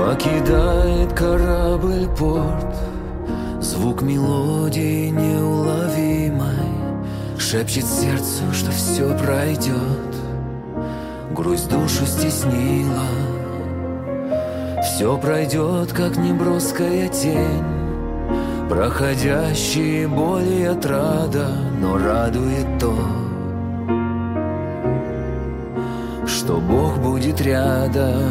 Покидает корабль порт, звук мелодии неуловимой шепчет сердцу, что все пройдет. Грусть душу стеснила, все пройдет, как неброская тень. Проходящие боли и отрада, но радует то, что Бог будет рядом.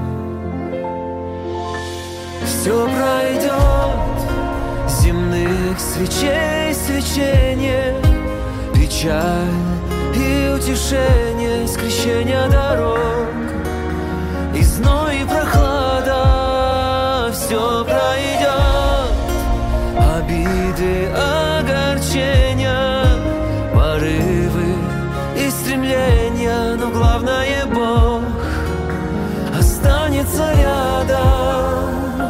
Все пройдет, земных свечей свечение, печаль и утешение, скрещение дорог, и зной, и прохлада. Все пройдет, обиды, огорчения, порывы и стремления, но главное, Бог останется рядом.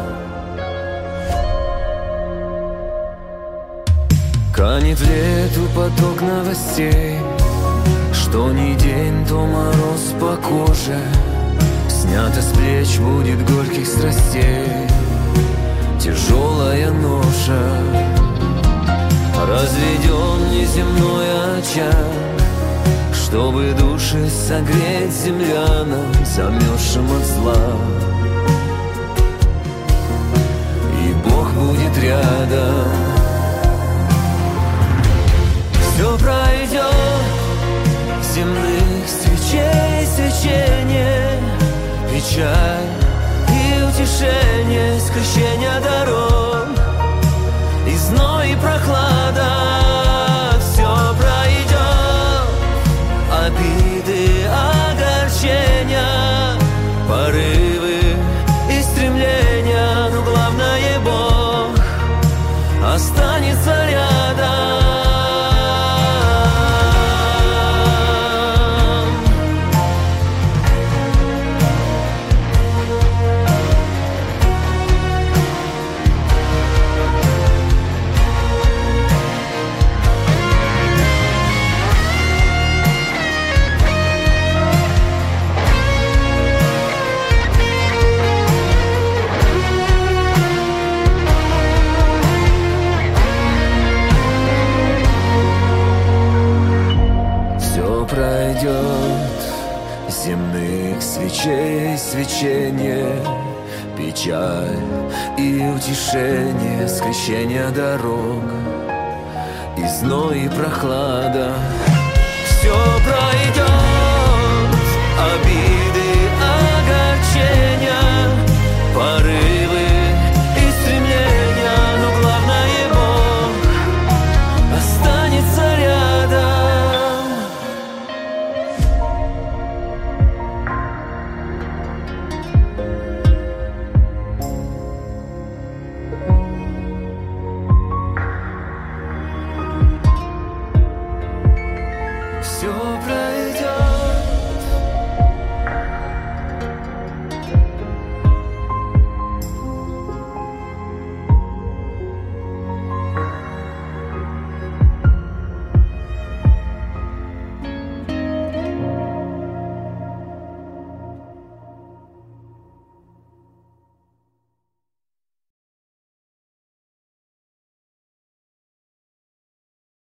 Канет в лету поток новостей, что ни день, то мороз по коже. Снято с плеч будет горьких страстей тяжелая ноша. Разведен неземной очаг, чтобы души согреть землянам, замерзшим от зла. И Бог будет рядом. Все пройдет, земных свечей свечение, печаль и утешение, скрещение дорог, и зной, и прохлада. Все пройдет, обиды, огорчения, порывы и стремления, но главное, Бог останется рядом. Земных свечей свечение, печаль и утешение, скрещение дорог, и зной, и прохлада. Все пройдет, обида